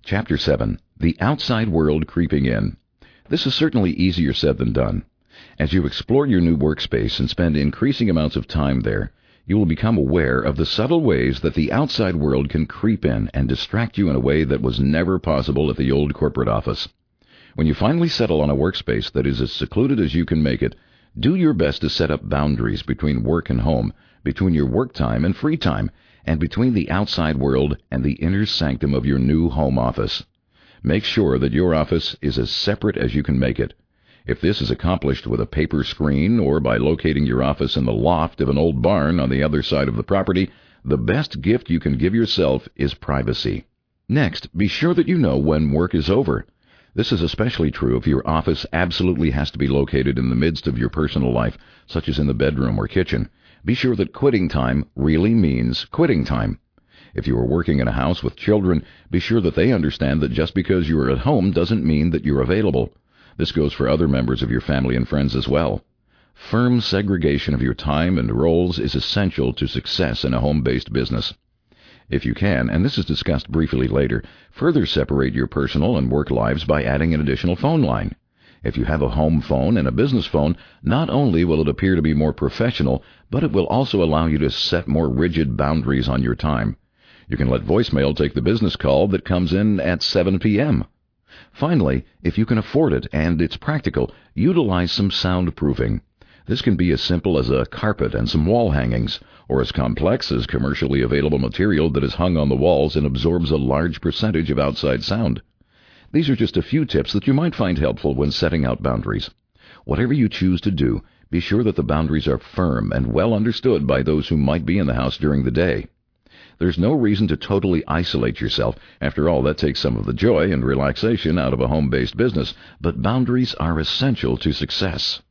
Chapter 7. The Outside World Creeping In. This is certainly easier said than done. As you explore your new workspace and spend increasing amounts of time there, you will become aware of the subtle ways that the outside world can creep in and distract you in a way that was never possible at the old corporate office. When you finally settle on a workspace that is as secluded as you can make it, do your best to set up boundaries between work and home, between your work time and free time, and between the outside world and the inner sanctum of your new home office. Make sure that your office is as separate as you can make it. If this is accomplished with a paper screen or by locating your office in the loft of an old barn on the other side of the property, the best gift you can give yourself is privacy. Next, be sure that you know when work is over. This is especially true if your office absolutely has to be located in the midst of your personal life, such as in the bedroom or kitchen. Be sure that quitting time really means quitting time. If you are working in a house with children, be sure that they understand that just because you are at home doesn't mean that you're available. This goes for other members of your family and friends as well. Firm segregation of your time and roles is essential to success in a home-based business. If you can, and this is discussed briefly later, further separate your personal and work lives by adding an additional phone line. If you have a home phone and a business phone, not only will it appear to be more professional, but it will also allow you to set more rigid boundaries on your time. You can let voicemail take the business call that comes in at 7 p.m. Finally, if you can afford it and it's practical, utilize some soundproofing. This can be as simple as a carpet and some wall hangings, or as complex as commercially available material that is hung on the walls and absorbs a large percentage of outside sound. These are just a few tips that you might find helpful when setting out boundaries. Whatever you choose to do, be sure that the boundaries are firm and well understood by those who might be in the house during the day. There's no reason to totally isolate yourself. After all, that takes some of the joy and relaxation out of a home-based business, but boundaries are essential to success.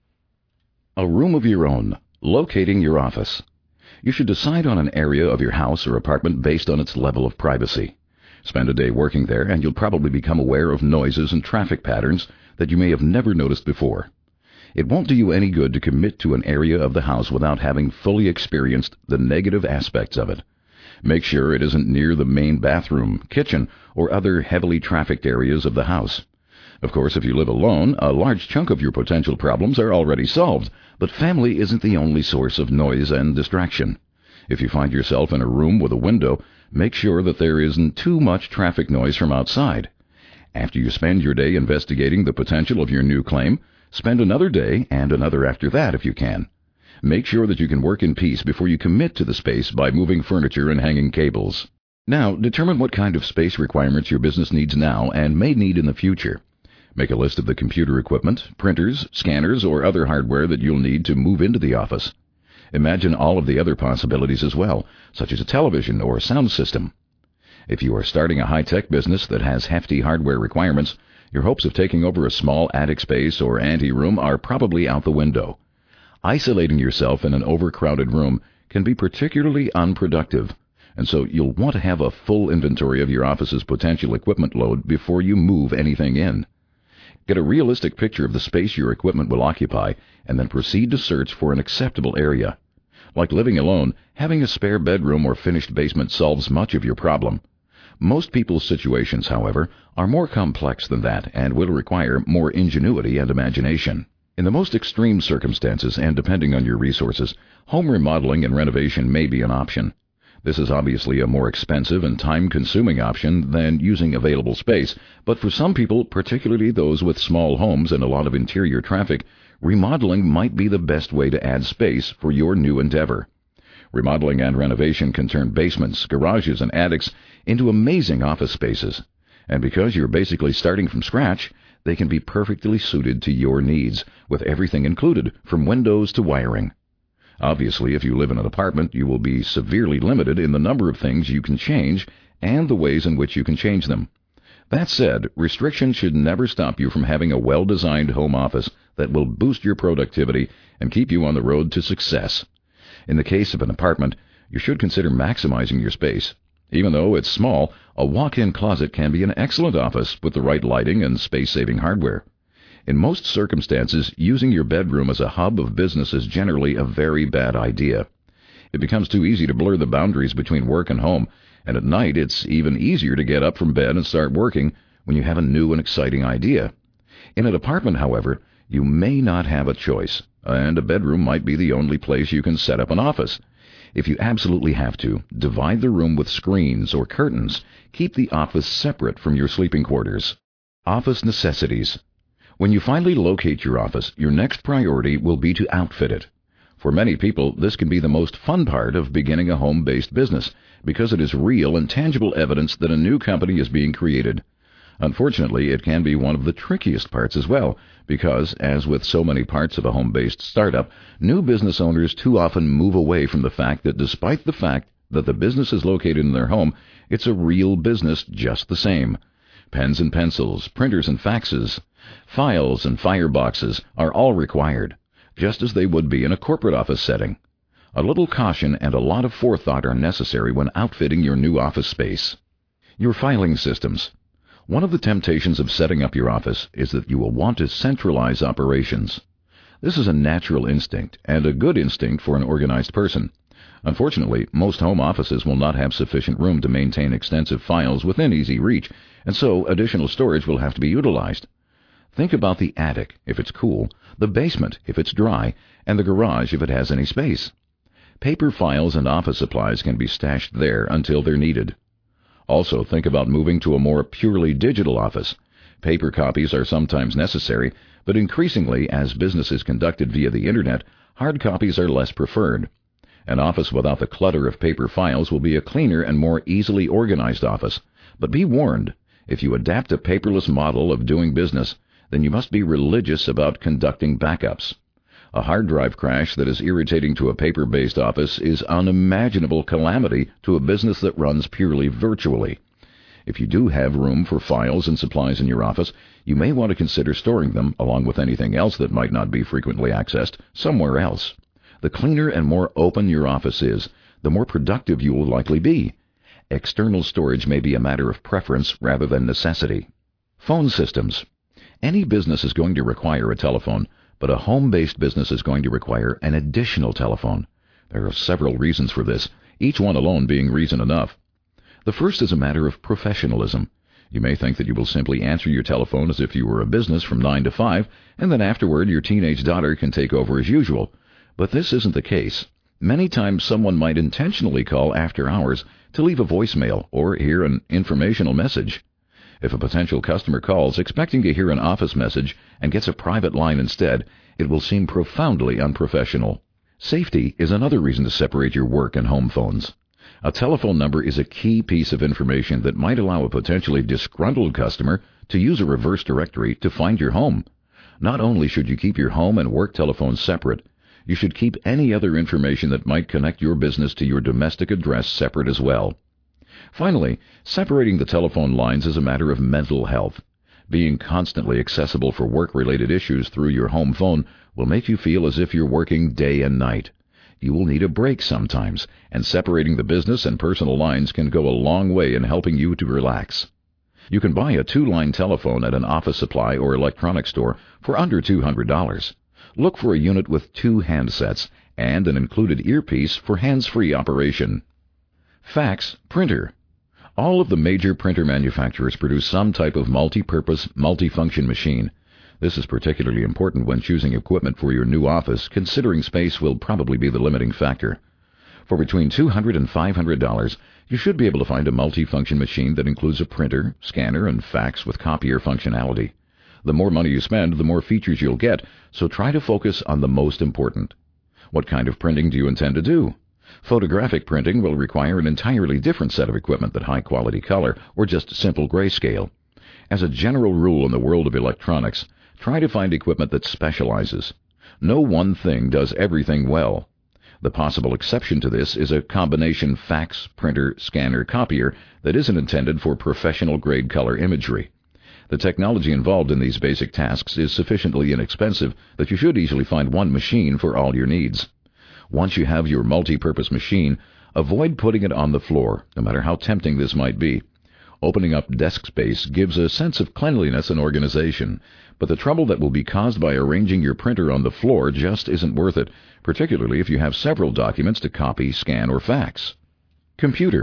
A room of your own. Locating your office. You should decide on an area of your house or apartment based on its level of privacy. Spend a day working there, and you'll probably become aware of noises and traffic patterns that you may have never noticed before. It won't do you any good to commit to an area of the house without having fully experienced the negative aspects of it. Make sure it isn't near the main bathroom, kitchen, or other heavily trafficked areas of the house. Of course, if you live alone, a large chunk of your potential problems are already solved, but family isn't the only source of noise and distraction. If you find yourself in a room with a window, make sure that there isn't too much traffic noise from outside. After you spend your day investigating the potential of your new claim, spend another day and another after that if you can. Make sure that you can work in peace before you commit to the space by moving furniture and hanging cables. Now, determine what kind of space requirements your business needs now and may need in the future. Make a list of the computer equipment, printers, scanners, or other hardware that you'll need to move into the office. Imagine all of the other possibilities as well, such as a television or a sound system. If you are starting a high-tech business that has hefty hardware requirements, your hopes of taking over a small attic space or anteroom are probably out the window. Isolating yourself in an overcrowded room can be particularly unproductive, and so you'll want to have a full inventory of your office's potential equipment load before you move anything in. Get a realistic picture of the space your equipment will occupy, and then proceed to search for an acceptable area. Like living alone, having a spare bedroom or finished basement solves much of your problem. Most people's situations, however, are more complex than that and will require more ingenuity and imagination. In the most extreme circumstances, and depending on your resources, home remodeling and renovation may be an option. This is obviously a more expensive and time-consuming option than using available space, but for some people, particularly those with small homes and a lot of interior traffic, remodeling might be the best way to add space for your new endeavor. Remodeling and renovation can turn basements, garages, and attics into amazing office spaces. And because you're basically starting from scratch, they can be perfectly suited to your needs, with everything included, from windows to wiring. Obviously, if you live in an apartment, you will be severely limited in the number of things you can change and the ways in which you can change them. That said, restrictions should never stop you from having a well-designed home office that will boost your productivity and keep you on the road to success. In the case of an apartment, you should consider maximizing your space. Even though it's small, a walk-in closet can be an excellent office with the right lighting and space-saving hardware. In most circumstances, using your bedroom as a hub of business is generally a very bad idea. It becomes too easy to blur the boundaries between work and home, And at night, it's even easier to get up from bed and start working when you have a new and exciting idea. In an apartment, however, you may not have a choice, and a bedroom might be the only place you can set up an office. If you absolutely have to, divide the room with screens or curtains. Keep the office separate from your sleeping quarters. Office necessities. When you finally locate your office, your next priority will be to outfit it. For many people, this can be the most fun part of beginning a home-based business, because it is real and tangible evidence that a new company is being created. Unfortunately, it can be one of the trickiest parts as well, because, as with so many parts of a home-based startup, new business owners too often move away from the fact that despite the fact that the business is located in their home, it's a real business just the same. Pens and pencils, printers and faxes, files and fireboxes are all required, just as they would be in a corporate office setting. A little caution and a lot of forethought are necessary when outfitting your new office space. Your filing systems. One of the temptations of setting up your office is that you will want to centralize operations. This is a natural instinct, and a good instinct for an organized person. Unfortunately, most home offices will not have sufficient room to maintain extensive files within easy reach, and so additional storage will have to be utilized. Think about the attic if it's cool, the basement if it's dry, and the garage if it has any space. Paper files and office supplies can be stashed there until they're needed. Also, think about moving to a more purely digital office. Paper copies are sometimes necessary, but increasingly, as business is conducted via the Internet, hard copies are less preferred. An office without the clutter of paper files will be a cleaner and more easily organized office. But be warned, if you adapt a paperless model of doing business, then you must be religious about conducting backups. A hard drive crash that is irritating to a paper-based office is unimaginable calamity to a business that runs purely virtually. If you do have room for files and supplies in your office, you may want to consider storing them, along with anything else that might not be frequently accessed, somewhere else. The cleaner and more open your office is, the more productive you will likely be. External storage may be a matter of preference rather than necessity. Phone systems. Any business is going to require a telephone, but a home-based business is going to require an additional telephone. There are several reasons for this, each one alone being reason enough. The first is a matter of professionalism. You may think that you will simply answer your telephone as if you were a business from 9 to 5, and then afterward your teenage daughter can take over as usual. But this isn't the case. Many times someone might intentionally call after hours to leave a voicemail or hear an informational message. If a potential customer calls expecting to hear an office message and gets a private line instead, it will seem profoundly unprofessional. Safety is another reason to separate your work and home phones. A telephone number is a key piece of information that might allow a potentially disgruntled customer to use a reverse directory to find your home. Not only should you keep your home and work telephones separate, you should keep any other information that might connect your business to your domestic address separate as well. Finally, separating the telephone lines is a matter of mental health. Being constantly accessible for work-related issues through your home phone will make you feel as if you're working day and night. You will need a break sometimes, and separating the business and personal lines can go a long way in helping you to relax. You can buy a 2-line telephone at an office supply or electronics store for under $200. Look for a unit with 2 handsets and an included earpiece for hands-free operation. Fax printer. All of the major printer manufacturers produce some type of multi-purpose, multifunction machine. This is particularly important when choosing equipment for your new office, considering space will probably be the limiting factor. For between $200 and $500, you should be able to find a multifunction machine that includes a printer, scanner, and fax with copier functionality. The more money you spend, the more features you'll get, so try to focus on the most important. What kind of printing do you intend to do? Photographic printing will require an entirely different set of equipment than high-quality color or just simple grayscale. As a general rule in the world of electronics, try to find equipment that specializes. No one thing does everything well. The possible exception to this is a combination fax, printer, scanner, copier that isn't intended for professional-grade color imagery. The technology involved in these basic tasks is sufficiently inexpensive that you should easily find one machine for all your needs. Once you have your multi-purpose machine, avoid putting it on the floor, no matter how tempting this might be. Opening up desk space gives a sense of cleanliness and organization, but the trouble that will be caused by arranging your printer on the floor just isn't worth it, particularly if you have several documents to copy, scan, or fax. Computer.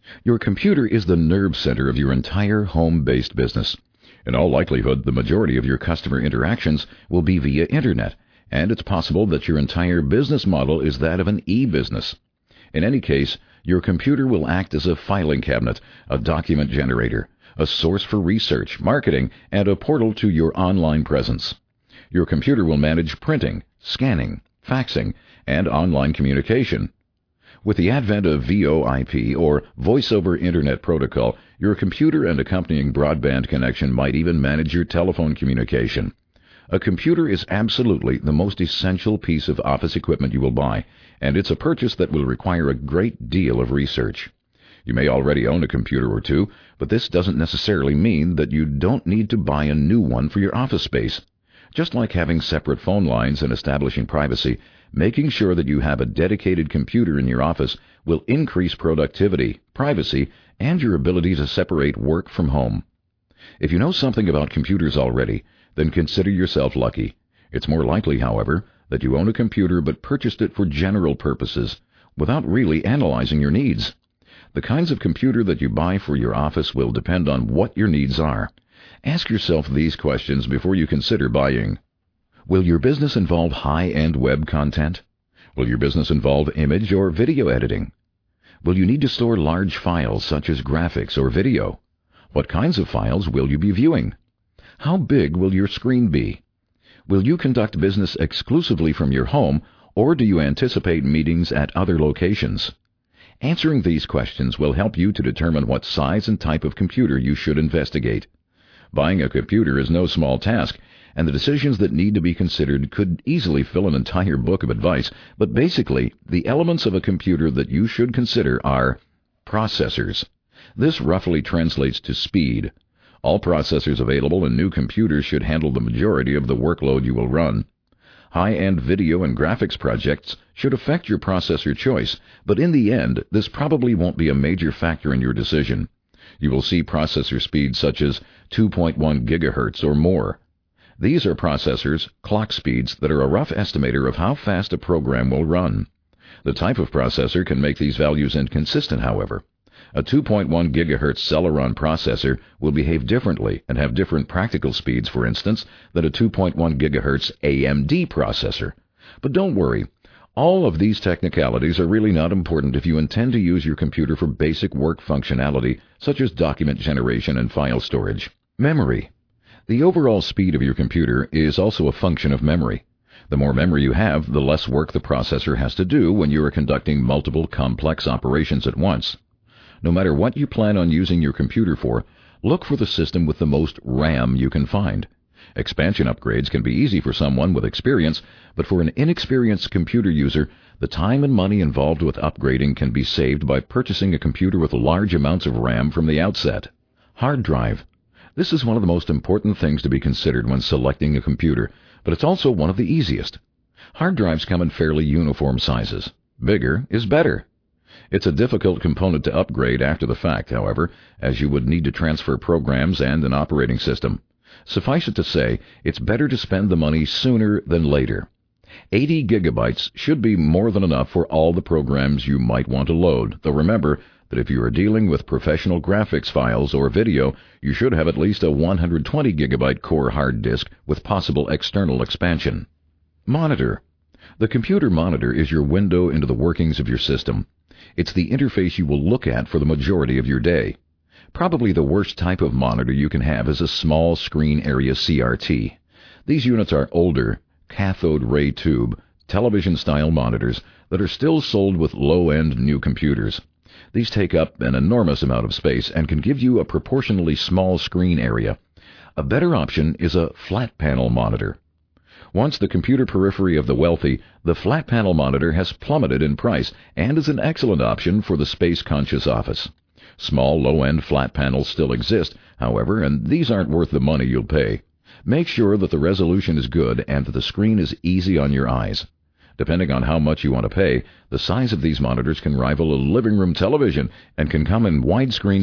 Your computer is the nerve center of your entire home-based business. In all likelihood, the majority of your customer interactions will be via Internet, and it's possible that your entire business model is that of an e-business. In any case, your computer will act as a filing cabinet, a document generator, a source for research, marketing, and a portal to your online presence. Your computer will manage printing, scanning, faxing, and online communication. With the advent of VoIP, or Voice over Internet Protocol, your computer and accompanying broadband connection might even manage your telephone communication. A computer is absolutely the most essential piece of office equipment you will buy, and it's a purchase that will require a great deal of research. You may already own a computer or two, but this doesn't necessarily mean that you don't need to buy a new one for your office space. Just like having separate phone lines and establishing privacy, making sure that you have a dedicated computer in your office will increase productivity, privacy, and your ability to separate work from home. If you know something about computers already, then consider yourself lucky. It's more likely, however, that you own a computer but purchased it for general purposes, without really analyzing your needs. The kinds of computer that you buy for your office will depend on what your needs are. Ask yourself these questions before you consider buying. Will your business involve high-end web content? Will your business involve image or video editing? Will you need to store large files such as graphics or video? What kinds of files will you be viewing? How big will your screen be? Will you conduct business exclusively from your home, or do you anticipate meetings at other locations? Answering these questions will help you to determine what size and type of computer you should investigate. Buying a computer is no small task, and the decisions that need to be considered could easily fill an entire book of advice, but basically, the elements of a computer that you should consider are processors. This roughly translates to speed. All processors available in new computers should handle the majority of the workload you will run. High-end video and graphics projects should affect your processor choice, but in the end, this probably won't be a major factor in your decision. You will see processor speeds such as 2.1 gigahertz or more. These are processors, clock speeds, that are a rough estimator of how fast a program will run. The type of processor can make these values inconsistent, however. A 2.1 gigahertz Celeron processor will behave differently and have different practical speeds, for instance, than a 2.1 gigahertz AMD processor. But don't worry. All of these technicalities are really not important if you intend to use your computer for basic work functionality, such as document generation and file storage. Memory. The overall speed of your computer is also a function of memory. The more memory you have, the less work the processor has to do when you are conducting multiple complex operations at once. No matter what you plan on using your computer for, look for the system with the most RAM you can find. Expansion upgrades can be easy for someone with experience, but for an inexperienced computer user, the time and money involved with upgrading can be saved by purchasing a computer with large amounts of RAM from the outset. Hard drive. This is one of the most important things to be considered when selecting a computer, but it's also one of the easiest. Hard drives come in fairly uniform sizes. Bigger is better. It's a difficult component to upgrade after the fact, however, as you would need to transfer programs and an operating system. Suffice it to say, it's better to spend the money sooner than later. 80 gigabytes should be more than enough for all the programs you might want to load, though remember that if you are dealing with professional graphics files or video, you should have at least a 120 gigabyte core hard disk with possible external expansion. Monitor. The computer monitor is your window into the workings of your system. It's the interface you will look at for the majority of your day. Probably the worst type of monitor you can have is a small screen area CRT. These units are older, cathode ray tube, television-style monitors that are still sold with low-end new computers. These take up an enormous amount of space and can give you a proportionally small screen area. A better option is a flat-panel monitor. Once the computer periphery of the wealthy, the flat-panel monitor has plummeted in price and is an excellent option for the space-conscious office. Small, low-end flat panels still exist, however, and these aren't worth the money you'll pay. Make sure that the resolution is good and that the screen is easy on your eyes. Depending on how much you want to pay, the size of these monitors can rival a living room television and can come in widescreen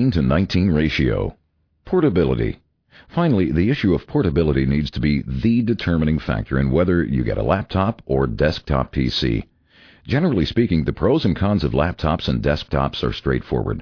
16:19 ratio. Portability. Finally, the issue of portability needs to be the determining factor in whether you get a laptop or desktop PC. Generally speaking, the pros and cons of laptops and desktops are straightforward.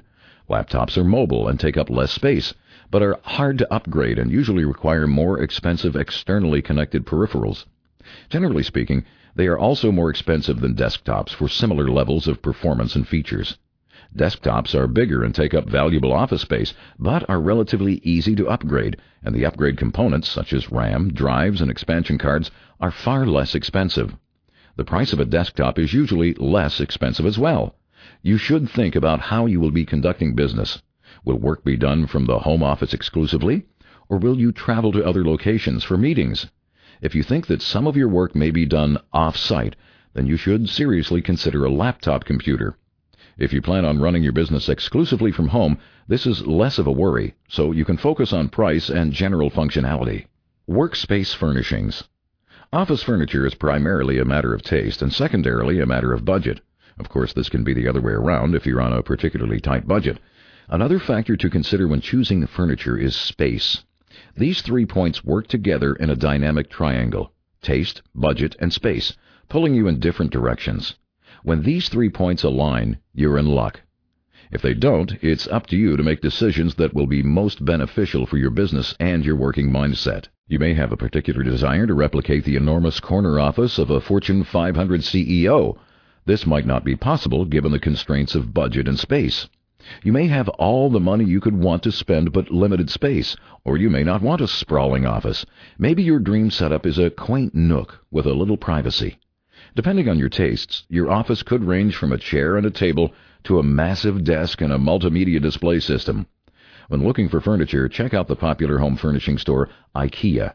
Laptops are mobile and take up less space, but are hard to upgrade and usually require more expensive externally connected peripherals. Generally speaking, they are also more expensive than desktops for similar levels of performance and features. Desktops are bigger and take up valuable office space, but are relatively easy to upgrade, and the upgrade components, such as RAM, drives, and expansion cards, are far less expensive. The price of a desktop is usually less expensive as well. You should think about how you will be conducting business. Will work be done from the home office exclusively, or will you travel to other locations for meetings? If you think that some of your work may be done off-site, then you should seriously consider a laptop computer. If you plan on running your business exclusively from home, this is less of a worry, so you can focus on price and general functionality. Workspace furnishings. Office furniture is primarily a matter of taste and secondarily a matter of budget. Of course, this can be the other way around if you're on a particularly tight budget. Another factor to consider when choosing furniture is space. These 3 points work together in a dynamic triangle: taste, budget, and space, pulling you in different directions. When these 3 points align, you're in luck. If they don't, it's up to you to make decisions that will be most beneficial for your business and your working mindset. You may have a particular desire to replicate the enormous corner office of a Fortune 500 CEO. This might not be possible given the constraints of budget and space. You may have all the money you could want to spend but limited space, or you may not want a sprawling office. Maybe your dream setup is a quaint nook with a little privacy. Depending on your tastes, your office could range from a chair and a table to a massive desk and a multimedia display system. When looking for furniture, check out the popular home furnishing store IKEA,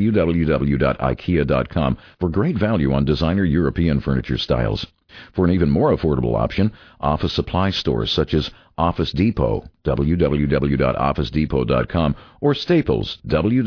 www.ikea.com, for great value on designer European furniture styles. For an even more affordable option, office supply stores such as Office Depot, www.officedepot.com, or Staples,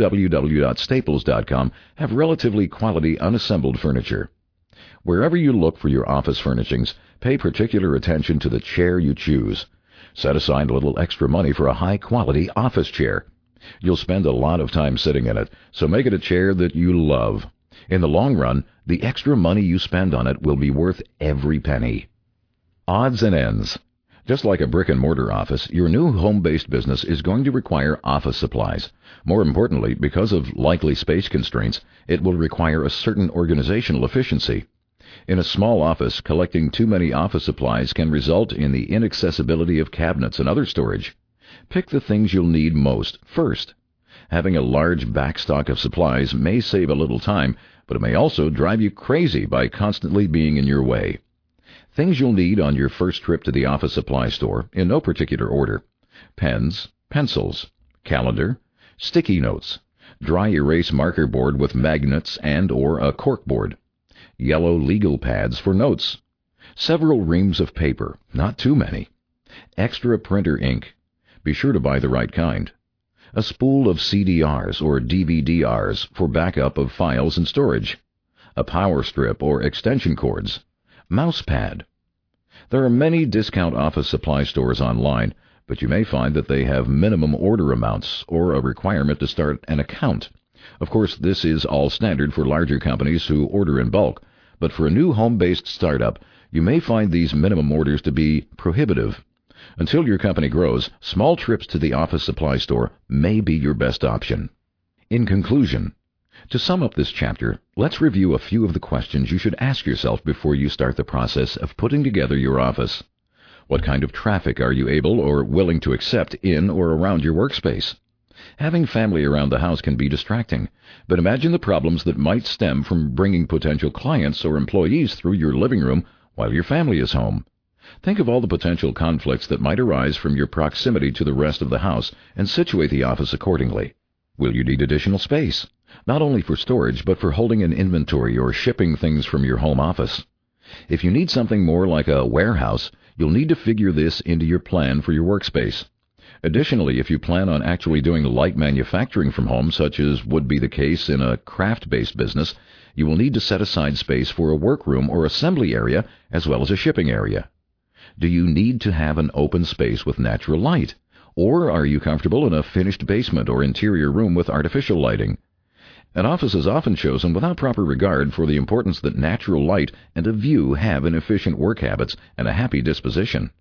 www.staples.com, have relatively quality unassembled furniture. Wherever you look for your office furnishings, pay particular attention to the chair you choose. Set aside a little extra money for a high-quality office chair. You'll spend a lot of time sitting in it, so make it a chair that you love. In the long run, the extra money you spend on it will be worth every penny. Odds and ends. Just like a brick-and-mortar office, your new home-based business is going to require office supplies. More importantly, because of likely space constraints, it will require a certain organizational efficiency. In a small office, collecting too many office supplies can result in the inaccessibility of cabinets and other storage. Pick the things you'll need most first. Having a large backstock of supplies may save a little time, but it may also drive you crazy by constantly being in your way. Things you'll need on your first trip to the office supply store, in no particular order: pens, pencils, calendar, sticky notes, dry erase marker board with magnets and/or a corkboard, yellow legal pads for notes, several reams of paper, not too many, extra printer ink. Be sure to buy the right kind. A spool of CDRs or DVD-Rs for backup of files and storage, a power strip or extension cords, mouse pad. There are many discount office supply stores online, but you may find that they have minimum order amounts or a requirement to start an account. Of course, this is all standard for larger companies who order in bulk, but for a new home-based startup, you may find these minimum orders to be prohibitive. Until your company grows, small trips to the office supply store may be your best option. In conclusion, to sum up this chapter, let's review a few of the questions you should ask yourself before you start the process of putting together your office. What kind of traffic are you able or willing to accept in or around your workspace? Having family around the house can be distracting, but imagine the problems that might stem from bringing potential clients or employees through your living room while your family is home. Think of all the potential conflicts that might arise from your proximity to the rest of the house and situate the office accordingly. Will you need additional space? Not only for storage, but for holding an inventory or shipping things from your home office. If you need something more like a warehouse, you'll need to figure this into your plan for your workspace. Additionally, if you plan on actually doing light manufacturing from home, such as would be the case in a craft-based business, you will need to set aside space for a workroom or assembly area as well as a shipping area. Do you need to have an open space with natural light? Or are you comfortable in a finished basement or interior room with artificial lighting? An office is often chosen without proper regard for the importance that natural light and a view have in efficient work habits and a happy disposition.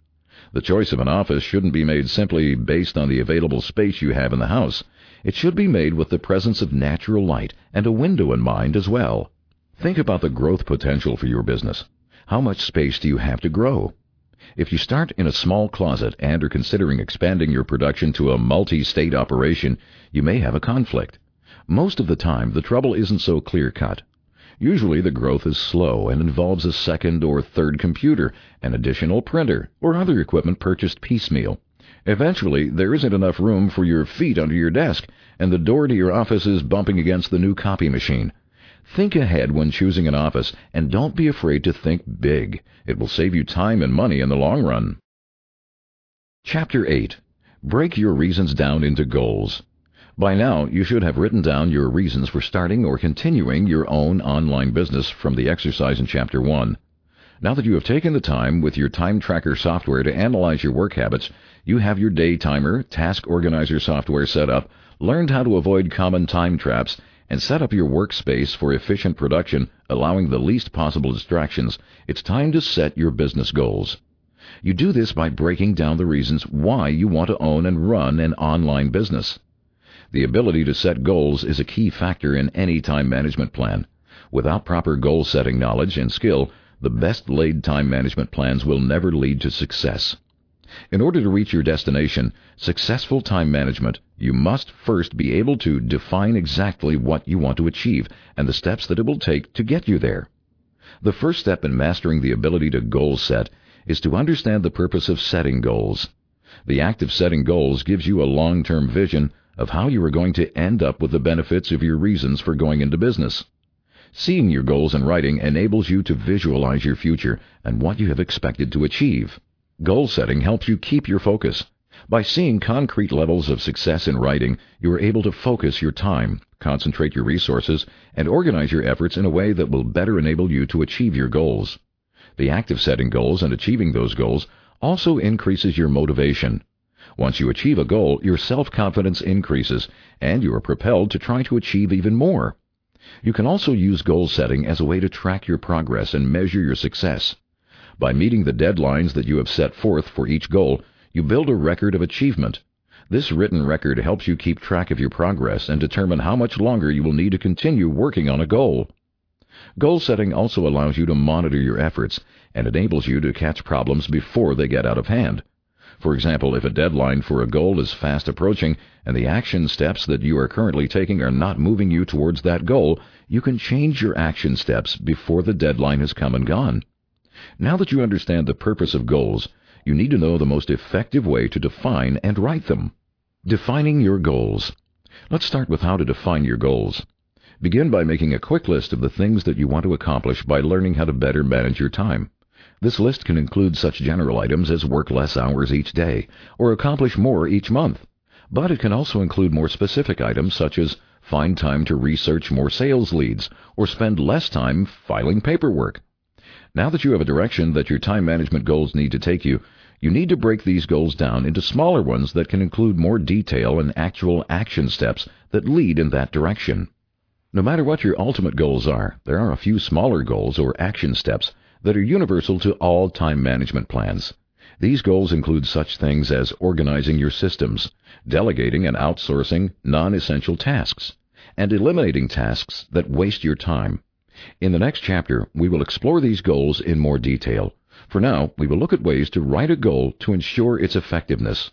The choice of an office shouldn't be made simply based on the available space you have in the house. It should be made with the presence of natural light and a window in mind as well. Think about the growth potential for your business. How much space do you have to grow? If you start in a small closet and are considering expanding your production to a multi-state operation, you may have a conflict. Most of the time, the trouble isn't so clear-cut. Usually the growth is slow and involves a second or third computer, an additional printer, or other equipment purchased piecemeal. Eventually, there isn't enough room for your feet under your desk, and the door to your office is bumping against the new copy machine. Think ahead when choosing an office, and don't be afraid to think big. It will save you time and money in the long run. Chapter 8. Break your reasons down into goals. By now, you should have written down your reasons for starting or continuing your own online business from the exercise in Chapter 1. Now that you have taken the time with your time tracker software to analyze your work habits, you have your day timer, task organizer software set up, learned how to avoid common time traps, and set up your workspace for efficient production, allowing the least possible distractions, it's time to set your business goals. You do this by breaking down the reasons why you want to own and run an online business. The ability to set goals is a key factor in any time management plan. Without proper goal-setting knowledge and skill, the best-laid time management plans will never lead to success. In order to reach your destination, successful time management, you must first be able to define exactly what you want to achieve and the steps that it will take to get you there. The first step in mastering the ability to goal set is to understand the purpose of setting goals. The act of setting goals gives you a long-term vision of how you are going to end up with the benefits of your reasons for going into business. Seeing your goals in writing enables you to visualize your future and what you have expected to achieve. Goal setting helps you keep your focus. By seeing concrete levels of success in writing, you are able to focus your time, concentrate your resources, and organize your efforts in a way that will better enable you to achieve your goals. The act of setting goals and achieving those goals also increases your motivation. Once you achieve a goal, your self-confidence increases, and you are propelled to try to achieve even more. You can also use goal setting as a way to track your progress and measure your success. By meeting the deadlines that you have set forth for each goal, you build a record of achievement. This written record helps you keep track of your progress and determine how much longer you will need to continue working on a goal. Goal setting also allows you to monitor your efforts and enables you to catch problems before they get out of hand. For example, if a deadline for a goal is fast approaching and the action steps that you are currently taking are not moving you towards that goal, you can change your action steps before the deadline has come and gone. Now that you understand the purpose of goals, you need to know the most effective way to define and write them. Defining your goals. Let's start with how to define your goals. Begin by making a quick list of the things that you want to accomplish by learning how to better manage your time. This list can include such general items as work less hours each day or accomplish more each month. But it can also include more specific items such as find time to research more sales leads or spend less time filing paperwork. Now that you have a direction that your time management goals need to take you, you need to break these goals down into smaller ones that can include more detail and actual action steps that lead in that direction. No matter what your ultimate goals are, there are a few smaller goals or action steps that are universal to all time management plans. These goals include such things as organizing your systems, delegating and outsourcing non-essential tasks, and eliminating tasks that waste your time. In the next chapter, we will explore these goals in more detail. For now, we will look at ways to write a goal to ensure its effectiveness.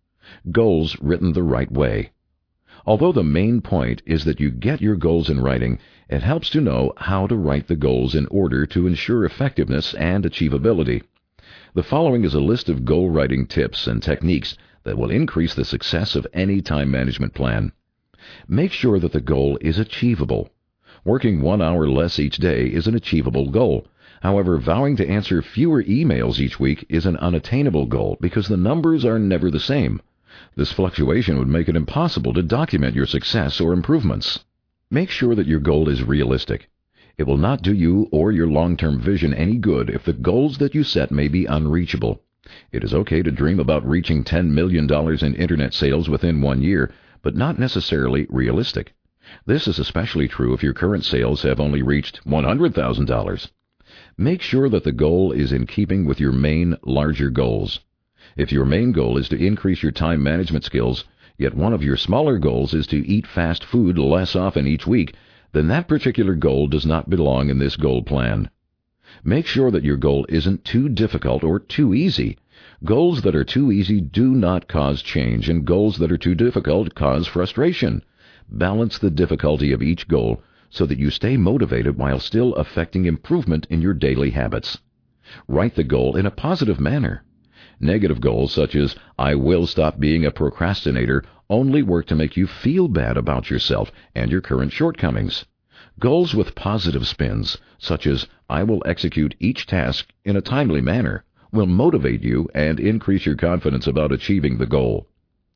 Goals written the right way. Although the main point is that you get your goals in writing, it helps to know how to write the goals in order to ensure effectiveness and achievability. The following is a list of goal writing tips and techniques that will increase the success of any time management plan. Make sure that the goal is achievable. Working 1 hour less each day is an achievable goal. However, vowing to answer fewer emails each week is an unattainable goal because the numbers are never the same. This fluctuation would make it impossible to document your success or improvements. Make sure that your goal is realistic. It will not do you or your long-term vision any good if the goals that you set may be unreachable. It is okay to dream about reaching $10 million in internet sales within 1 year, but not necessarily realistic. This is especially true if your current sales have only reached $100,000. Make sure that the goal is in keeping with your main, larger goals. If your main goal is to increase your time management skills, yet one of your smaller goals is to eat fast food less often each week, then that particular goal does not belong in this goal plan. Make sure that your goal isn't too difficult or too easy. Goals that are too easy do not cause change, and goals that are too difficult cause frustration. Balance the difficulty of each goal so that you stay motivated while still affecting improvement in your daily habits. Write the goal in a positive manner. Negative goals such as, "I will stop being a procrastinator," only work to make you feel bad about yourself and your current shortcomings. Goals with positive spins, such as, "I will execute each task in a timely manner," will motivate you and increase your confidence about achieving the goal.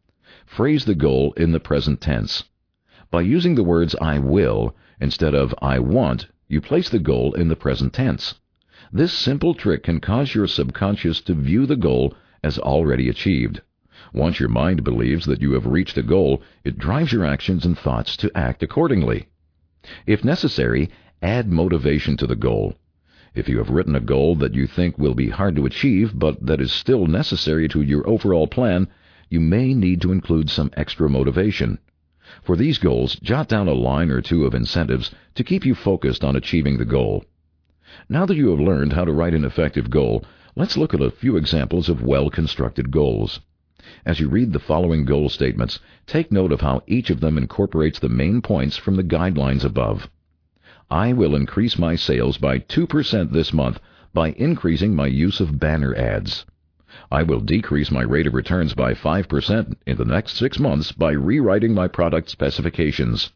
Phrase the goal in the present tense. By using the words "I will" instead of "I want," you place the goal in the present tense. This simple trick can cause your subconscious to view the goal as already achieved. Once your mind believes that you have reached a goal, it drives your actions and thoughts to act accordingly. If necessary, add motivation to the goal. If you have written a goal that you think will be hard to achieve, but that is still necessary to your overall plan, you may need to include some extra motivation. For these goals, jot down a line or two of incentives to keep you focused on achieving the goal. Now that you have learned how to write an effective goal, let's look at a few examples of well-constructed goals. As you read the following goal statements, take note of how each of them incorporates the main points from the guidelines above. I will increase my sales by 2% this month by increasing my use of banner ads. I will decrease my rate of returns by 5% in the next 6 months by rewriting my product specifications.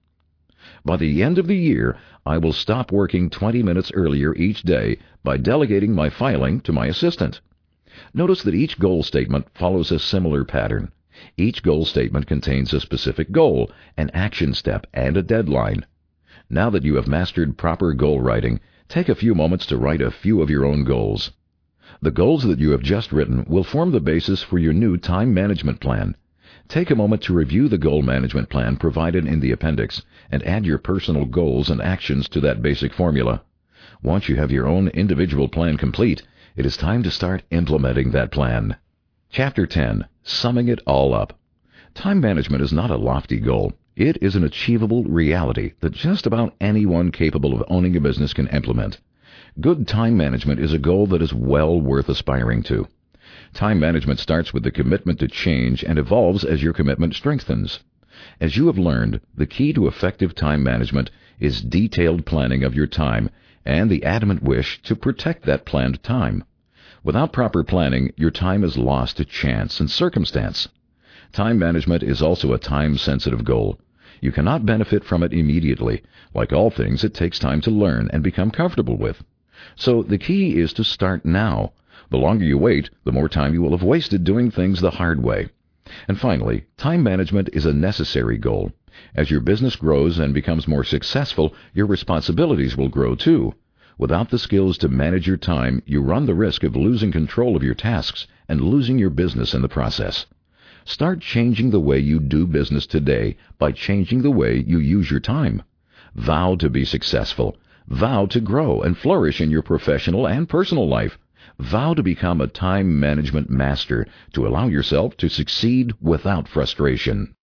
By the end of the year, I will stop working 20 minutes earlier each day by delegating my filing to my assistant. Notice that each goal statement follows a similar pattern. Each goal statement contains a specific goal, an action step, and a deadline. Now that you have mastered proper goal writing, take a few moments to write a few of your own goals. The goals that you have just written will form the basis for your new time management plan. Take a moment to review the goal management plan provided in the appendix and add your personal goals and actions to that basic formula. Once you have your own individual plan complete, it is time to start implementing that plan. Chapter 10. Summing it all up. Time management is not a lofty goal. It is an achievable reality that just about anyone capable of owning a business can implement. Good time management is a goal that is well worth aspiring to. Time management starts with the commitment to change and evolves as your commitment strengthens. As you have learned, the key to effective time management is detailed planning of your time and the adamant wish to protect that planned time. Without proper planning, your time is lost to chance and circumstance. Time management is also a time-sensitive goal. You cannot benefit from it immediately. Like all things, it takes time to learn and become comfortable with. So the key is to start now. The longer you wait, the more time you will have wasted doing things the hard way. And finally, time management is a necessary goal. As your business grows and becomes more successful, your responsibilities will grow too. Without the skills to manage your time, you run the risk of losing control of your tasks and losing your business in the process. Start changing the way you do business today by changing the way you use your time. Vow to be successful. Vow to grow and flourish in your professional and personal life. Vow to become a time management master to allow yourself to succeed without frustration.